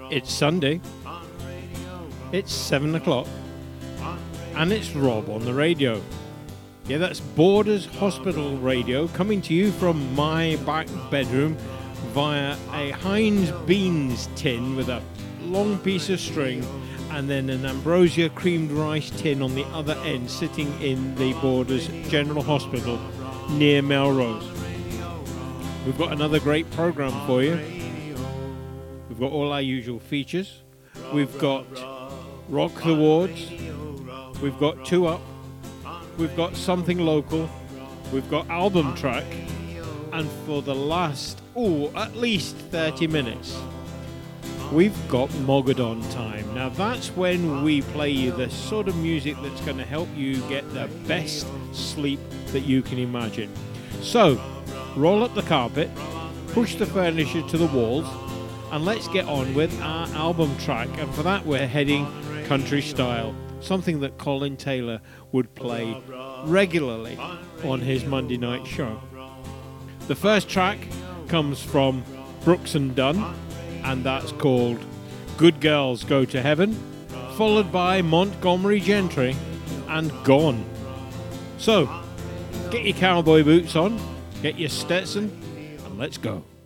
It's Sunday. It's 7 o'clock. And it's Rob on the radio. Yeah, that's Borders Hospital Radio coming to you from my back bedroom via a Heinz beans tin with a long piece of string and then an Ambrosia creamed rice tin on the other end sitting in the Borders General Hospital near Melrose. We've got another great program for you. We've got all our usual features. We've got Rock the Wards. We've got Two Up. We've got Something Local. We've got Album Track. And for the last, at least 30 minutes, we've got Mogadon time. Now that's when we play you the sort of music that's going to help you get the best sleep that you can imagine. So, roll up the carpet, push the furniture to the walls, and let's get on with our album track. And for that we're heading country style, something that Colin Taylor would play regularly on his Monday night show. The first track comes from Brooks and Dunn, and that's called Good Girls Go to Heaven, followed by Montgomery Gentry and Gone. So, get your cowboy boots on, get your Stetson, and let's go.